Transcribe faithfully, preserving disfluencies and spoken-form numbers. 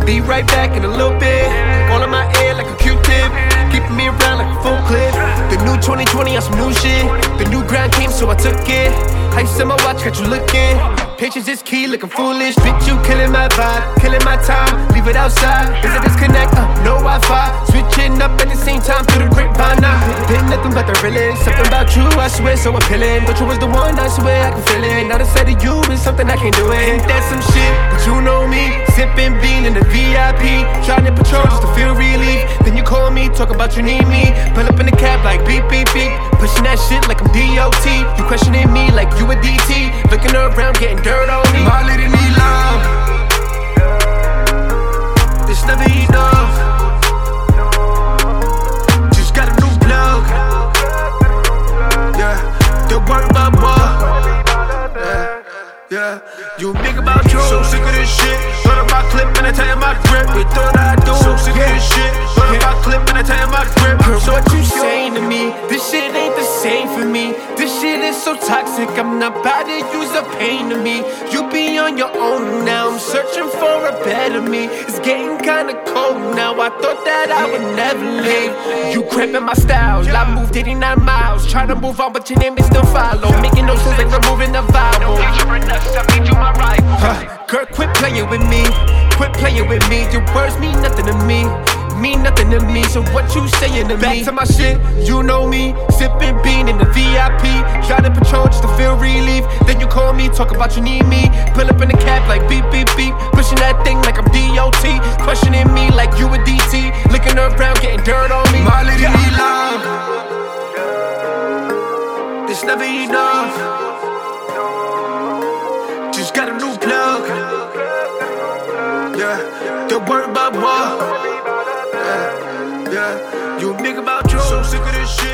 Be right back in a little bit. All in my ear like a Q-tip, keeping me around like a full clip. The new twenty twenty on some new shit. The new grind came, so I took it. I set my watch, got you looking. Patience is key, looking foolish. Bitch, you killing my vibe, killing my time. Leave it outside, is a disconnect, uh, no Wi-Fi. Switching up at the same time through the grapevine now. Been nothing but the realest. Something about you, I swear, so appealing. But you was the one, I swear, I can feel it. Now the sight of you is something I can't do it. Ain't that some shit, but you know me. Sipping bean in the V I P. Trying to patrol just to feel relief. Then you call me, talk about you need me. Pull up in the cab like beep, beep, beep. Pushing that shit like I'm D O T. You questioning me like you a D T. Looking around, getting dirt on me. My lady need love. This never enough. Just got a new plug. Yeah, don't worry about what. Yeah, yeah. You think about you. So sick of this shit. Thought about clip and I tell you my grip. We thought I do. So sick of this shit. Thought about clip and I tell you my grip. Girl, what you saying to me? This shit ain't the same for me. This shit is so toxic. I'm not about to use the pain to me. You be on your own now. I'm searching for a better me. It's getting kinda cold now. I thought that I would never leave. You cramping my styles. I moved eighty-nine miles. Trying to move on, but your name is still follow. Making no sense like removing the vowel. Huh. Girl, quit playing with me. Quit playing with me. Your words mean nothing to me. Mean nothing to me, so what you saying to me? Back to my shit, you know me. Sipping bean in the V I P. Trying to patrol just to feel relief. Then you call me, talk about you need me. Pull up in the cab like beep, beep, beep. Pushing that thing like I'm D O T. Questioning me like you a D T. Looking around, getting dirt on me. My lady yeah. need love. This never enough. Just got a new plug. Yeah, don't worry about what. Yeah, yeah, you think about you. So sick of this shit.